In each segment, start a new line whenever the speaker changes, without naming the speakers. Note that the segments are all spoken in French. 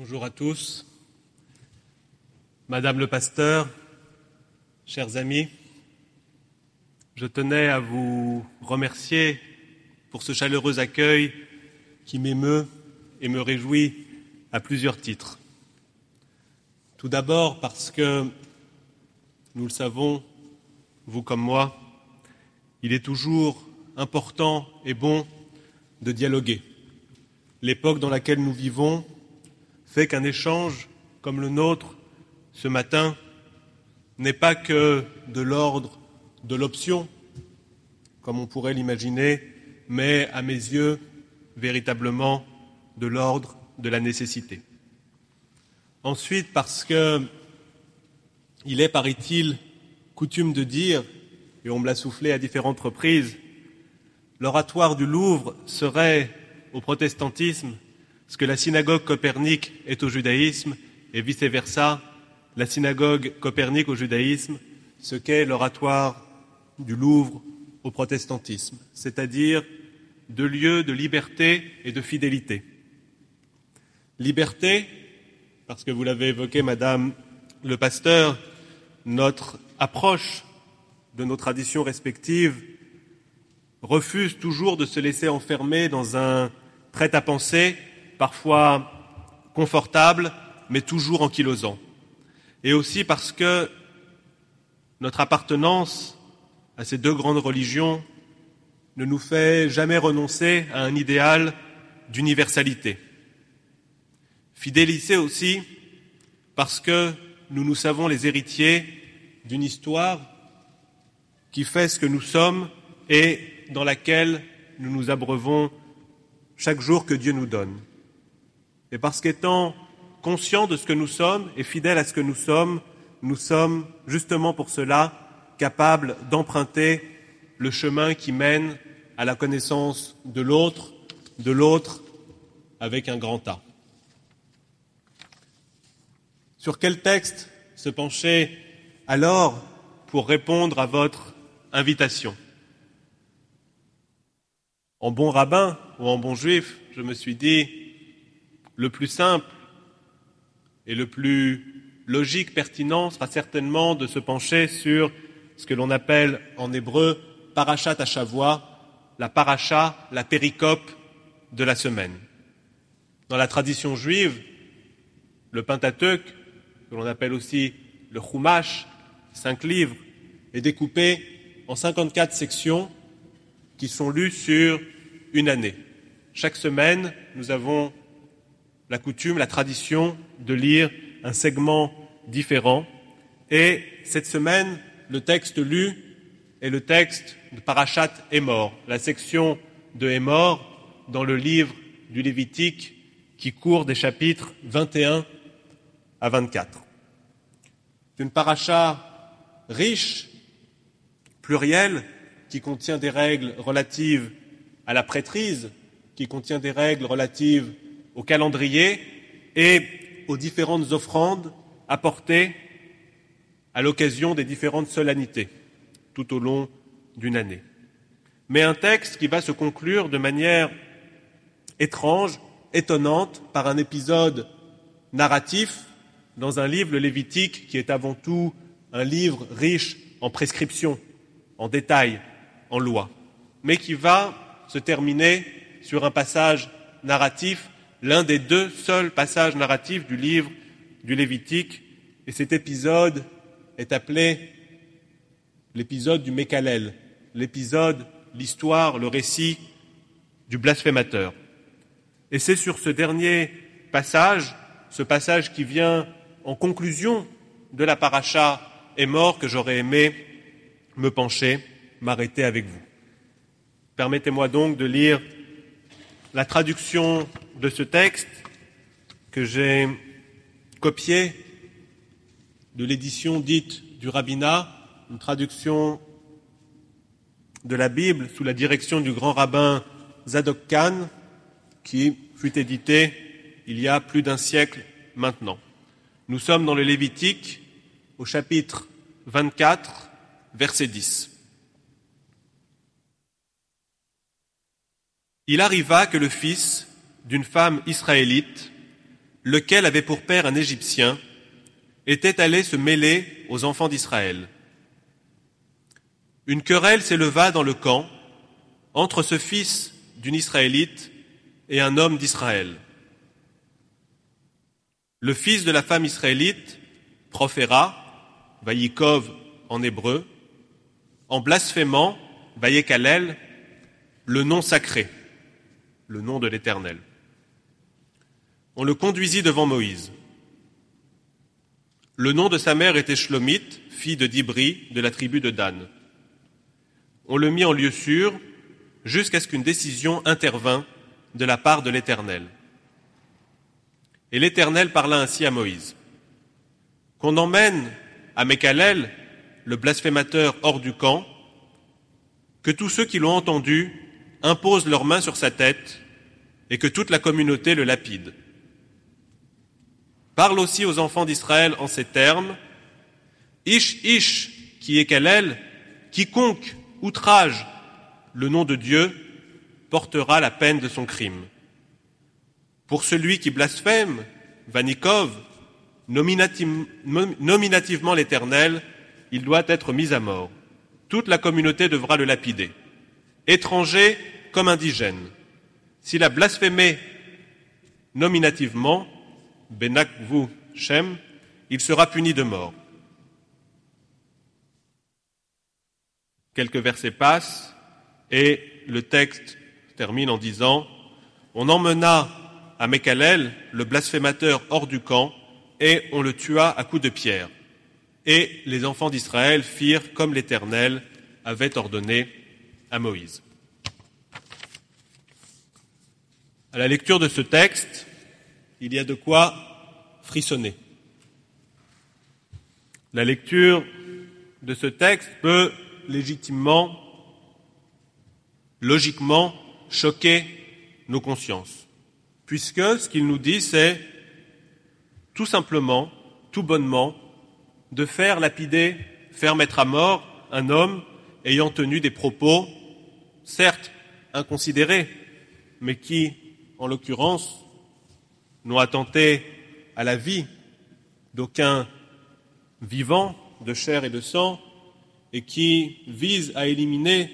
Bonjour à tous. Madame le pasteur, chers amis, je tenais à vous remercier pour ce chaleureux accueil qui m'émeut et me réjouit à plusieurs titres. Tout d'abord parce que, nous le savons, vous comme moi, il est toujours important et bon de dialoguer. L'époque dans laquelle nous vivons fait qu'un échange comme le nôtre ce matin n'est pas que de l'ordre de l'option, comme on pourrait l'imaginer, mais à mes yeux, véritablement de l'ordre de la nécessité. Ensuite, parce que il est, paraît-il, coutume de dire, et on me l'a soufflé à différentes reprises, l'oratoire du Louvre serait au protestantisme ce que la synagogue Copernic est au judaïsme, et vice-versa, la synagogue Copernic au judaïsme, ce qu'est l'oratoire du Louvre au protestantisme, c'est-à-dire deux lieux de liberté et de fidélité. Liberté, parce que vous l'avez évoqué, Madame le pasteur, notre approche de nos traditions respectives refuse toujours de se laisser enfermer dans un prêt-à-penser, parfois confortable, mais toujours ankylosant. Et aussi parce que notre appartenance à ces deux grandes religions ne nous fait jamais renoncer à un idéal d'universalité. Fidélité aussi parce que nous savons les héritiers d'une histoire qui fait ce que nous sommes et dans laquelle nous nous abreuvons chaque jour que Dieu nous donne. Et parce qu'étant conscients de ce que nous sommes et fidèles à ce que nous sommes justement pour cela capables d'emprunter le chemin qui mène à la connaissance de l'autre avec un grand A. Sur quel texte se pencher alors pour répondre à votre invitation ? En bon rabbin ou en bon juif, je me suis dit, le plus simple et le plus logique, pertinent, sera certainement de se pencher sur ce que l'on appelle en hébreu parashat Hashavua, la paracha, la péricope de la semaine. Dans la tradition juive, le Pentateuque, que l'on appelle aussi le Chumash, 5 livres, est découpé en 54 sections qui sont lues sur une année. Chaque semaine, nous avons la coutume, la tradition de lire un segment différent. Et cette semaine, le texte lu est le texte de Parashat Emor, la section de Emor dans le livre du Lévitique qui court des chapitres 21 à 24. C'est une paracha riche, plurielle, qui contient des règles relatives à la prêtrise, qui contient des règles relatives au calendrier et aux différentes offrandes apportées à l'occasion des différentes solennités tout au long d'une année. Mais un texte qui va se conclure de manière étrange, étonnante, par un épisode narratif dans un livre, le Lévitique, qui est avant tout un livre riche en prescriptions, en détails, en lois, mais qui va se terminer sur un passage narratif, l'un des deux seuls passages narratifs du livre du Lévitique, et cet épisode est appelé l'épisode du Mékalel, l'épisode, l'histoire, le récit du blasphémateur. Et c'est sur ce dernier passage, ce passage qui vient en conclusion de la paracha Emor, que j'aurais aimé me pencher, m'arrêter avec vous. Permettez-moi donc de lire la traduction de ce texte que j'ai copié de l'édition dite du rabbinat, une traduction de la Bible sous la direction du grand rabbin Zadok Khan, qui fut édité il y a plus d'un siècle maintenant. Nous sommes dans le Lévitique, au chapitre 24, verset 10. Il arriva que le fils d'une femme israélite lequel avait pour père un Égyptien, était allé se mêler aux enfants d'Israël. Une querelle s'éleva dans le camp entre ce fils d'une Israélite et un homme d'Israël. Le fils de la femme israélite proféra, Vayikov en hébreu, en blasphémant, Vayekalel, le nom sacré, le nom de l'Éternel. On le conduisit devant Moïse. Le nom de sa mère était Shlomith, fille de Dibri, de la tribu de Dan. On le mit en lieu sûr, jusqu'à ce qu'une décision intervint de la part de l'Éternel. Et l'Éternel parla ainsi à Moïse. Qu'on emmène à Mekalel, le blasphémateur, hors du camp, que tous ceux qui l'ont entendu imposent leurs mains sur sa tête et que toute la communauté le lapide. Parle aussi aux enfants d'Israël en ces termes. Ish, qui est Kalel, quiconque outrage le nom de Dieu portera la peine de son crime. Pour celui qui blasphème, Vanikov, nominativement l'Éternel, il doit être mis à mort. Toute la communauté devra le lapider. Étranger comme indigène. S'il a blasphémé nominativement, Benakvu Shem, il sera puni de mort. Quelques versets passent et le texte termine en disant « On emmena à Mekalel, le blasphémateur, hors du camp, et on le tua à coups de pierre. Et les enfants d'Israël firent comme l'Éternel avait ordonné à Moïse. » À la lecture de ce texte, il y a de quoi frissonner. La lecture de ce texte peut légitimement, logiquement, choquer nos consciences. Puisque ce qu'il nous dit, c'est tout simplement, tout bonnement, de faire lapider, faire mettre à mort un homme ayant tenu des propos, certes inconsidérés, mais qui, en l'occurrence, n'ont attenté à la vie d'aucun vivant de chair et de sang et qui visent à éliminer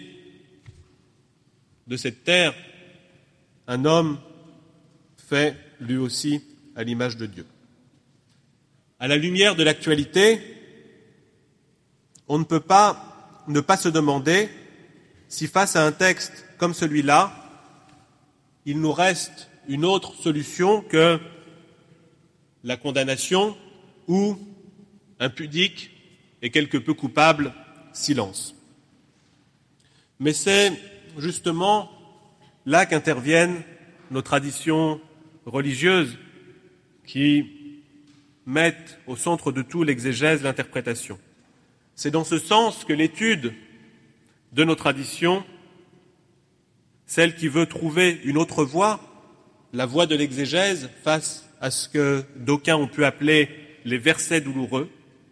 de cette terre un homme fait lui aussi à l'image de Dieu. À la lumière de l'actualité, on ne peut pas ne pas se demander si face à un texte comme celui-là, il nous reste une autre solution que la condamnation ou un pudique et quelque peu coupable silence. Mais c'est justement là qu'interviennent nos traditions religieuses qui mettent au centre de tout l'exégèse, l'interprétation. C'est dans ce sens que l'étude de nos traditions, celle qui veut trouver une autre voie, la voie de l'exégèse face à ce que d'aucuns ont pu appeler les versets douloureux,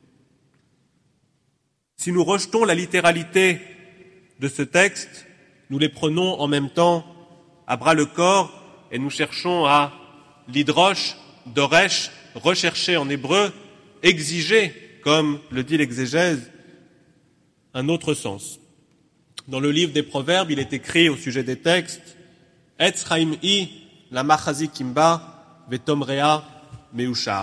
si nous rejetons la littéralité de ce texte, nous les prenons en même temps à bras-le-corps et nous cherchons à l'hydrosh, doresh, rechercher en hébreu, exiger, comme le dit l'exégèse, un autre sens. Dans le livre des Proverbes, il est écrit au sujet des textes « Etz chaim-i la machazi kimba vetomrea meushar »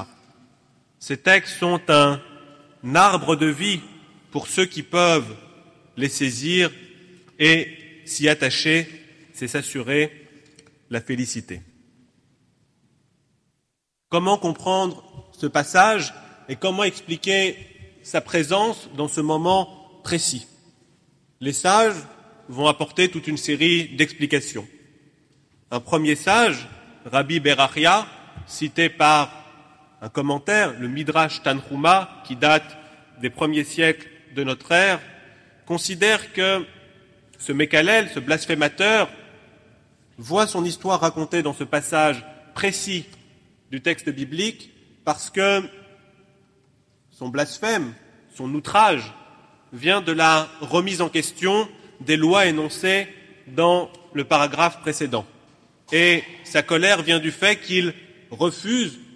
Ces textes sont un arbre de vie pour ceux qui peuvent les saisir et s'y attacher, c'est s'assurer la félicité. Comment comprendre ce passage et comment expliquer sa présence dans ce moment précis? Les sages vont apporter toute une série d'explications. Un premier sage, Rabbi Berachia, cité par un commentaire, le Midrash Tanhuma, qui date des premiers siècles de notre ère, considère que ce Mekalel, ce blasphémateur, voit son histoire racontée dans ce passage précis du texte biblique parce que son blasphème, son outrage, vient de la remise en question des lois énoncées dans le paragraphe précédent. Et sa colère vient du fait qu'il refuse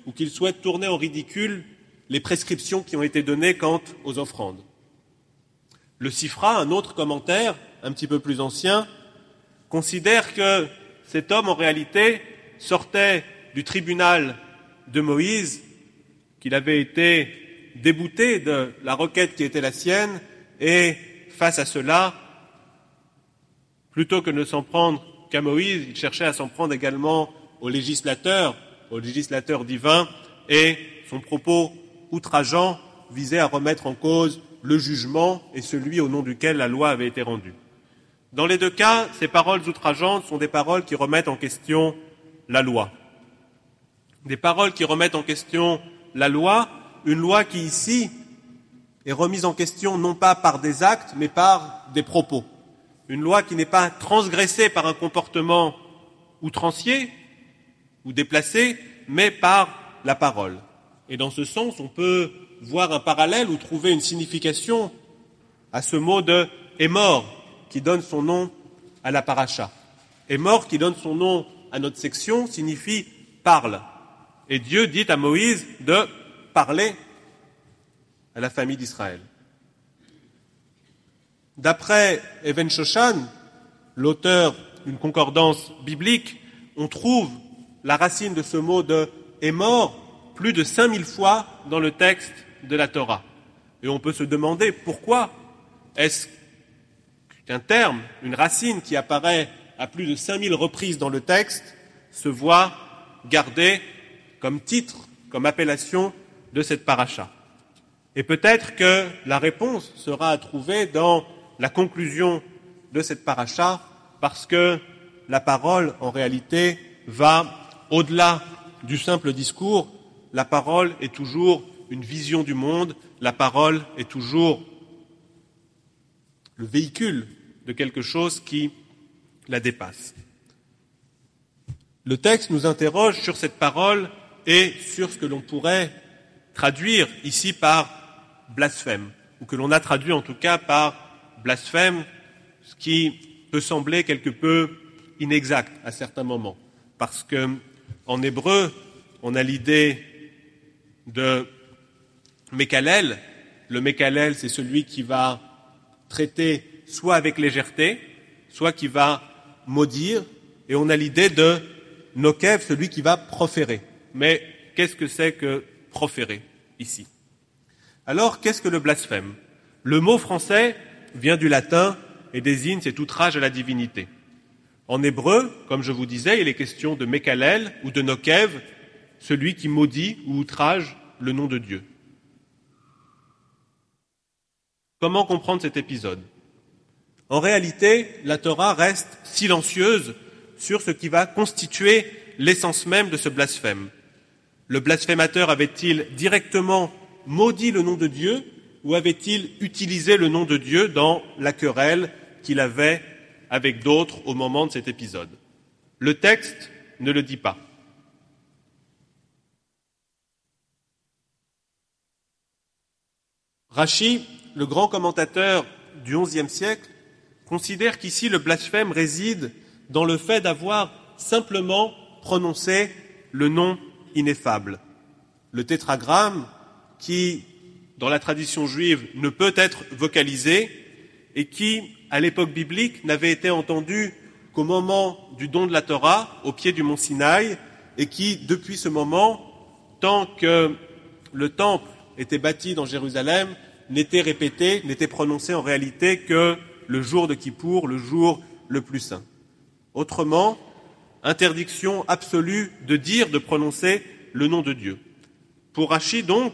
ou qu'il souhaite tourner en ridicule les prescriptions qui ont été données quant aux offrandes. Le Sifra, un autre commentaire, un petit peu plus ancien, considère que cet homme, en réalité, sortait du tribunal de Moïse, qu'il avait été débouté de la requête qui était la sienne, et face à cela, plutôt que de ne s'en prendre qu'à Moïse, il cherchait à s'en prendre également aux législateurs divins, et son propos outrageant visait à remettre en cause le jugement et celui au nom duquel la loi avait été rendue. Dans les deux cas, ces paroles outrageantes sont des paroles qui remettent en question la loi. Des paroles qui remettent en question la loi, une loi qui ici est remise en question non pas par des actes, mais par des propos. Une loi qui n'est pas transgressée par un comportement outrancier ou déplacé, mais par la parole. Et dans ce sens, on peut voir un parallèle ou trouver une signification à ce mot de « est mort » qui donne son nom à la paracha. « Est mort » qui donne son nom à notre section signifie « parle ». Et Dieu dit à Moïse de parler à la famille d'Israël. D'après Even Shoshan, l'auteur d'une concordance biblique, on trouve la racine de ce mot de « est mort » plus de 5000 fois dans le texte de la Torah. Et on peut se demander pourquoi est-ce qu'un terme, une racine qui apparaît à plus de 5000 reprises dans le texte, se voit gardé comme titre, comme appellation de cette paracha. Et peut-être que la réponse sera à trouver dans la conclusion de cette paracha, parce que la parole, en réalité, va au-delà du simple discours. La parole est toujours une vision du monde, la parole est toujours le véhicule de quelque chose qui la dépasse. Le texte nous interroge sur cette parole et sur ce que l'on pourrait traduire ici par blasphème, ou que l'on a traduit en tout cas par blasphème, ce qui peut sembler quelque peu inexact à certains moments, parce que en hébreu, on a l'idée de Mekalel. Le Mekalel, c'est celui qui va traiter soit avec légèreté, soit qui va maudire, et on a l'idée de Nokev, celui qui va proférer. Mais qu'est-ce que c'est que proférer ici? Alors, qu'est-ce que le blasphème? Le mot français vient du latin et désigne cet outrage à la divinité. En hébreu, comme je vous disais, il est question de Mekalel ou de Nokev, celui qui maudit ou outrage le nom de Dieu. Comment comprendre cet épisode? En réalité, la Torah reste silencieuse sur ce qui va constituer l'essence même de ce blasphème. Le blasphémateur avait-il directement maudit le nom de Dieu ou avait-il utilisé le nom de Dieu dans la querelle qu'il avait avec d'autres au moment de cet épisode? Le texte ne le dit pas. Rashi, le grand commentateur du XIe siècle, considère qu'ici le blasphème réside dans le fait d'avoir simplement prononcé le nom ineffable. Le tétragramme qui, dans la tradition juive, ne peut être vocalisé et qui, à l'époque biblique, n'avait été entendu qu'au moment du don de la Torah, au pied du mont Sinaï, et qui, depuis ce moment, tant que le temple était bâti dans Jérusalem, n'était répété, n'était prononcé en réalité que le jour de Kippour, le jour le plus saint. Autrement, interdiction absolue de dire, de prononcer le nom de Dieu. Pour Rashi, donc,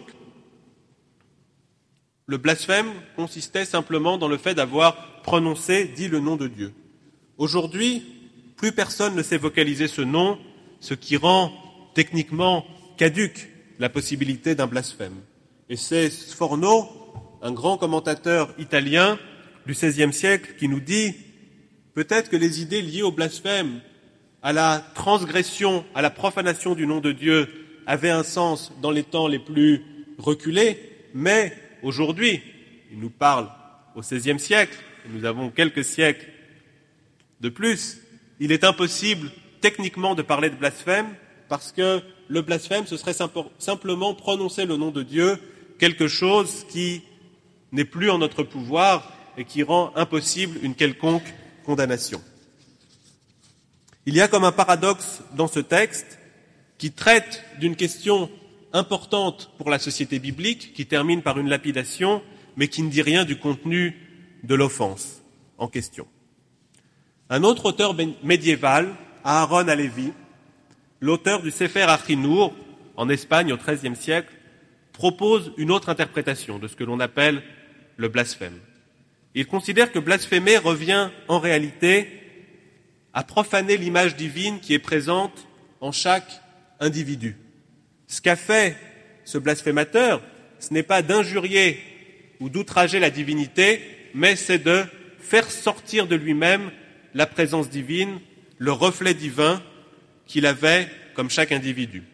le blasphème consistait simplement dans le fait d'avoir prononcé, dit le nom de Dieu. Aujourd'hui, plus personne ne sait vocaliser ce nom, ce qui rend techniquement caduque la possibilité d'un blasphème. Et c'est Sforno, un grand commentateur italien du XVIe siècle, qui nous dit peut-être que les idées liées au blasphème, à la transgression, à la profanation du nom de Dieu avaient un sens dans les temps les plus reculés, mais aujourd'hui, il nous parle au XVIe siècle, et nous avons quelques siècles de plus, il est impossible techniquement de parler de blasphème parce que le blasphème, ce serait simplement prononcer le nom de Dieu, quelque chose qui n'est plus en notre pouvoir et qui rend impossible une quelconque condamnation. Il y a comme un paradoxe dans ce texte qui traite d'une question importante pour la société biblique, qui termine par une lapidation, mais qui ne dit rien du contenu de l'offense en question. Un autre auteur médiéval, Aaron Halevi, l'auteur du Sefer Achinour, en Espagne au XIIIe siècle, propose une autre interprétation de ce que l'on appelle le blasphème. Il considère que blasphémer revient en réalité à profaner l'image divine qui est présente en chaque individu. Ce qu'a fait ce blasphémateur, ce n'est pas d'injurier ou d'outrager la divinité, mais c'est de faire sortir de lui-même la présence divine, le reflet divin qu'il avait comme chaque individu.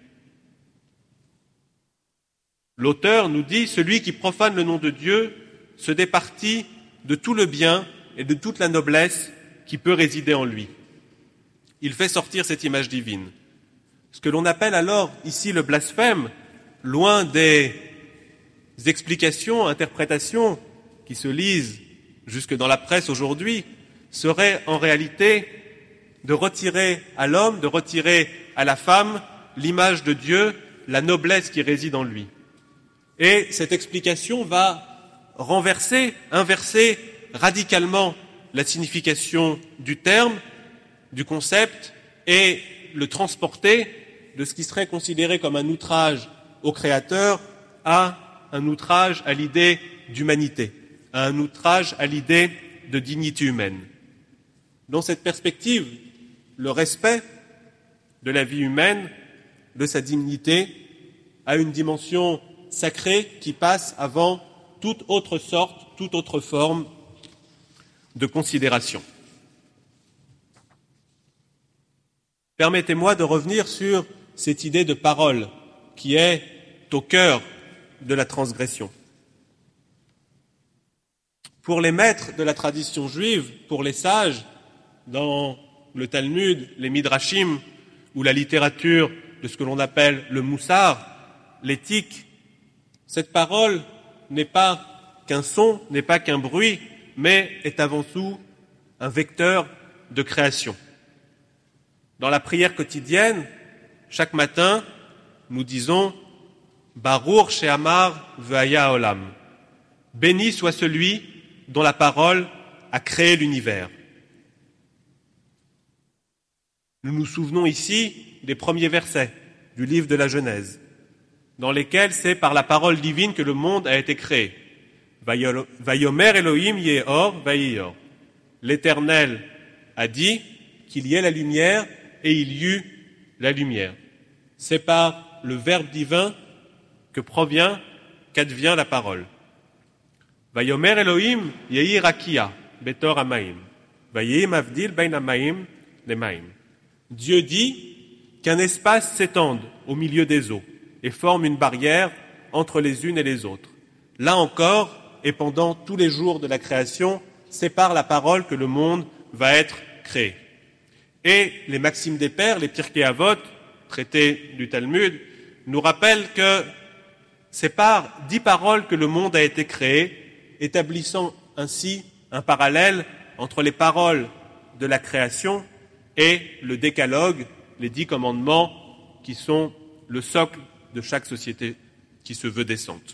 L'auteur nous dit « Celui qui profane le nom de Dieu se départit de tout le bien et de toute la noblesse qui peut résider en lui. Il fait sortir cette image divine. » Ce que l'on appelle alors ici le blasphème, loin des explications, interprétations qui se lisent jusque dans la presse aujourd'hui, serait en réalité de retirer à l'homme, de retirer à la femme l'image de Dieu, la noblesse qui réside en lui. Et cette explication va inverser radicalement la signification du terme, du concept, et le transporter de ce qui serait considéré comme un outrage au Créateur à un outrage à l'idée d'humanité, à un outrage à l'idée de dignité humaine. Dans cette perspective, le respect de la vie humaine, de sa dignité, a une dimension sacrée qui passe avant toute autre sorte, toute autre forme de considération. Permettez-moi de revenir sur cette idée de parole qui est au cœur de la transgression. Pour les maîtres de la tradition juive, pour les sages, dans le Talmud, les Midrashim ou la littérature de ce que l'on appelle le Moussar, l'éthique, cette parole n'est pas qu'un son, n'est pas qu'un bruit, mais est avant tout un vecteur de création. Dans la prière quotidienne, chaque matin, nous disons « Baruch she'amar ve'haya olam » « Béni soit celui dont la parole a créé l'univers ». Nous nous souvenons ici des premiers versets du livre de la Genèse, dans lesquels c'est par la parole divine que le monde a été créé. « Vayomer Elohim ye'or vayeyor » L'Éternel a dit qu'il y ait la lumière et il y eut la lumière. C'est par le Verbe divin qu'advient la parole. Vayomer Elohim yehi rakia betor hamaim vayehi mavdil bein hamaim lemaim. Dieu dit qu'un espace s'étende au milieu des eaux et forme une barrière entre les unes et les autres. Là encore, et pendant tous les jours de la création, c'est par la parole que le monde va être créé. Et les maximes des pères, les Pirkei Avot, traités du Talmud, nous rappellent que c'est par 10 paroles que le monde a été créé, établissant ainsi un parallèle entre les paroles de la création et le décalogue, les 10 commandements qui sont le socle de chaque société qui se veut décente.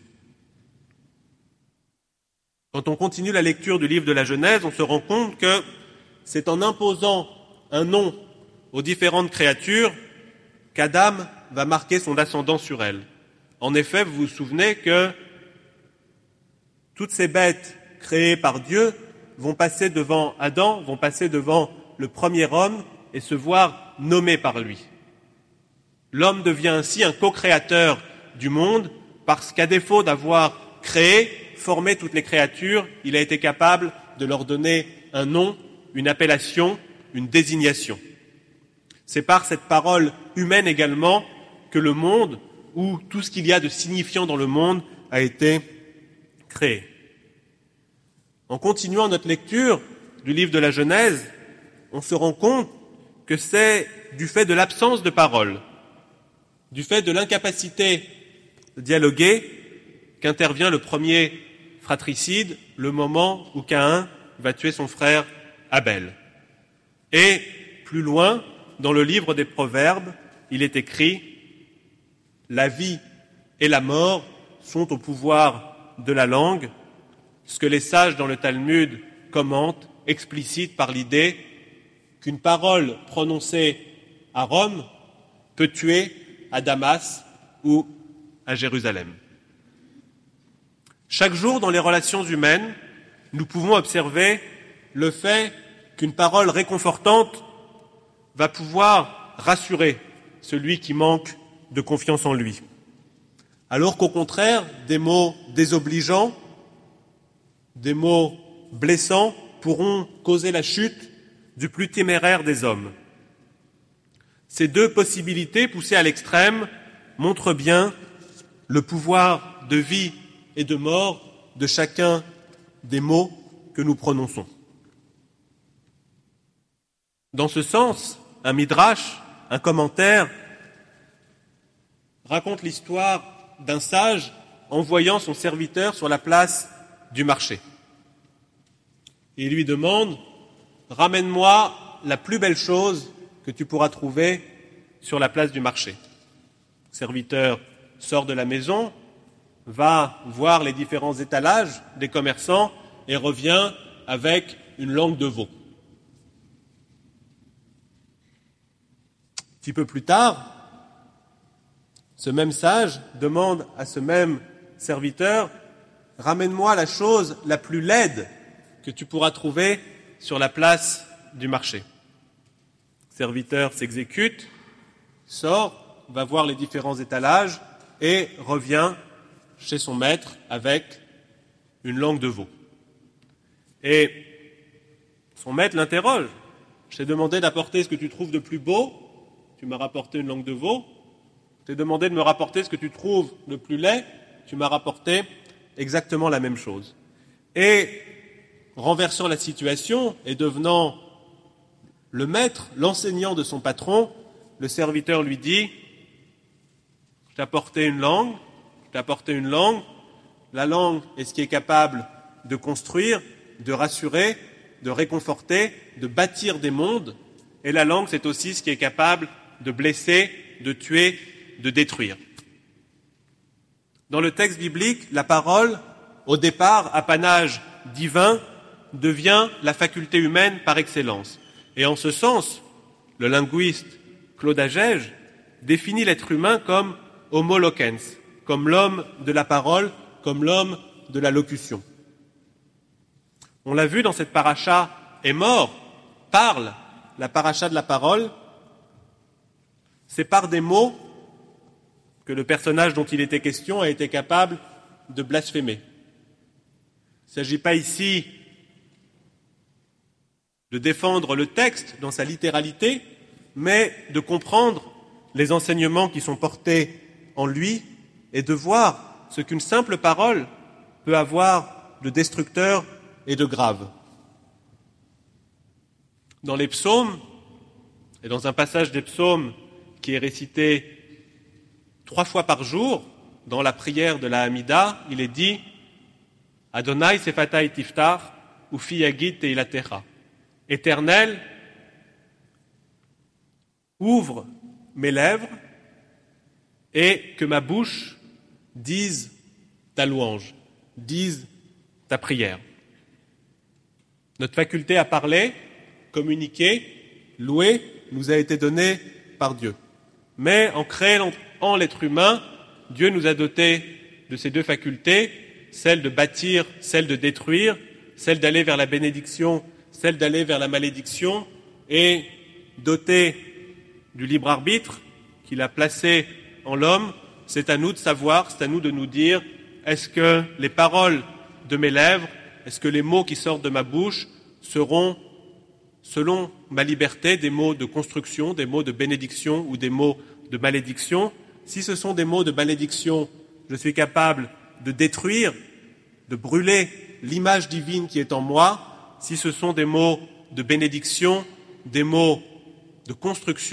Quand on continue la lecture du livre de la Genèse, on se rend compte que c'est en imposant un nom aux différentes créatures qu'Adam va marquer son ascendant sur elles. En effet, vous vous souvenez que toutes ces bêtes créées par Dieu vont passer devant Adam, vont passer devant le premier homme et se voir nommés par lui. L'homme devient ainsi un co-créateur du monde parce qu'à défaut d'avoir créé, formé toutes les créatures, il a été capable de leur donner un nom, une appellation, une désignation. C'est par cette parole humaine également que le monde, ou tout ce qu'il y a de signifiant dans le monde, a été créé. En continuant notre lecture du livre de la Genèse, on se rend compte que c'est du fait de l'absence de parole, du fait de l'incapacité de dialoguer qu'intervient le premier fratricide, le moment où Caïn va tuer son frère Abel. Et plus loin, dans le livre des Proverbes, il est écrit « La vie et la mort sont au pouvoir de la langue », ce que les sages dans le Talmud commentent, explicitent par l'idée qu'une parole prononcée à Rome peut tuer à Damas ou à Jérusalem. Chaque jour, dans les relations humaines, nous pouvons observer le fait qu'une parole réconfortante va pouvoir rassurer celui qui manque de confiance en lui. Alors qu'au contraire, des mots désobligeants, des mots blessants pourront causer la chute du plus téméraire des hommes. Ces deux possibilités, poussées à l'extrême, montrent bien le pouvoir de vie et de mort de chacun des mots que nous prononçons. Dans ce sens, un midrash, un commentaire, raconte l'histoire d'un sage envoyant son serviteur sur la place du marché. Il lui demande « Ramène-moi la plus belle chose que tu pourras trouver sur la place du marché. » Le serviteur sort de la maison, va voir les différents étalages des commerçants et revient avec une langue de veau. Un petit peu plus tard, ce même sage demande à ce même serviteur « Ramène-moi la chose la plus laide que tu pourras trouver sur la place du marché. » Le serviteur s'exécute, sort, va voir les différents étalages et revient chez son maître avec une langue de veau. Et son maître l'interroge. « Je t'ai demandé d'apporter ce que tu trouves de plus beau, tu m'as rapporté une langue de veau. Je t'ai demandé de me rapporter ce que tu trouves de plus laid, tu m'as rapporté exactement la même chose. » Et renversant la situation et devenant le maître, l'enseignant de son patron, le serviteur lui dit « Je t'ai apporté une langue, la langue est ce qui est capable de construire, de rassurer, de réconforter, de bâtir des mondes, et la langue c'est aussi ce qui est capable de blesser, de tuer, de détruire. » Dans le texte biblique, la parole, au départ apanage divin, devient la faculté humaine par excellence. Et en ce sens, le linguiste Claude Agege définit l'être humain comme homo loquens, comme l'homme de la parole, comme l'homme de la locution. On l'a vu dans cette paracha est mort, parle, la paracha de la parole, c'est par des mots que le personnage dont il était question a été capable de blasphémer. Il ne s'agit pas ici de défendre le texte dans sa littéralité, mais de comprendre les enseignements qui sont portés en lui et de voir ce qu'une simple parole peut avoir de destructeur et de grave. Dans les psaumes, et dans un passage des psaumes qui est récité 3 fois par jour, dans la prière de la Hamida, il est dit « Adonai sefatai tiftach, ufi yagid teilatecha » Éternel, ouvre mes lèvres et que ma bouche dise ta louange, dise ta prière. Notre faculté à parler, communiquer, louer, nous a été donnée par Dieu. Mais en créant l'être humain, Dieu nous a dotés de ces deux facultés, celle de bâtir, celle de détruire, celle d'aller vers la bénédiction, celle d'aller vers la malédiction, et doté du libre arbitre qu'il a placé en l'homme, c'est à nous de savoir, c'est à nous de nous dire, est-ce que les paroles de mes lèvres, est-ce que les mots qui sortent de ma bouche seront, selon ma liberté, des mots de construction, des mots de bénédiction ou des mots de malédiction? Si ce sont des mots de malédiction, je suis capable de détruire, de brûler l'image divine qui est en moi. Si ce sont des mots de bénédiction, des mots de construction,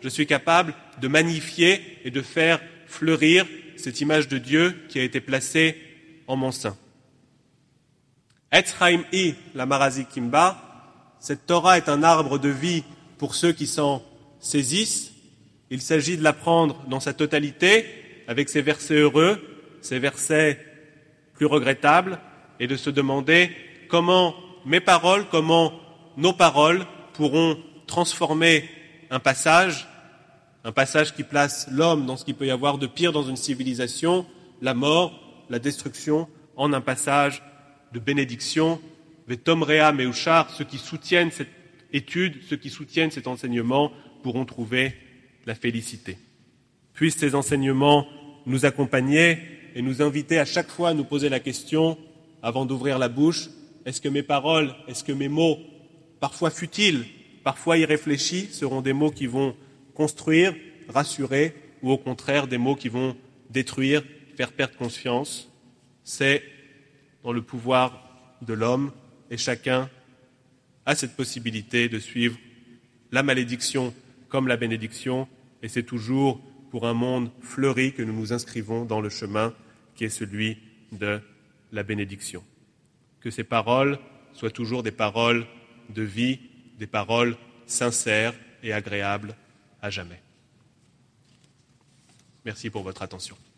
je suis capable de magnifier et de faire fleurir cette image de Dieu qui a été placée en mon sein. Etz Chaim I, la Marazi Kimba, cette Torah est un arbre de vie pour ceux qui s'en saisissent. Il s'agit de l'apprendre dans sa totalité, avec ses versets heureux, ses versets plus regrettables, et de se demander comment mes paroles, comment nos paroles pourront transformer un passage qui place l'homme dans ce qu'il peut y avoir de pire dans une civilisation, la mort, la destruction, en un passage de bénédiction. Vetom Rea Meuchar, ceux qui soutiennent cette étude, ceux qui soutiennent cet enseignement pourront trouver la félicité. Puissent ces enseignements nous accompagner et nous inviter à chaque fois à nous poser la question, avant d'ouvrir la bouche, est-ce que mes paroles, est-ce que mes mots, parfois futiles, parfois irréfléchis, seront des mots qui vont construire, rassurer, ou au contraire des mots qui vont détruire, faire perdre confiance. C'est dans le pouvoir de l'homme, et chacun a cette possibilité de suivre la malédiction comme la bénédiction, et c'est toujours pour un monde fleuri que nous nous inscrivons dans le chemin qui est celui de la bénédiction. Que ces paroles soient toujours des paroles de vie, des paroles sincères et agréables à jamais. Merci pour votre attention.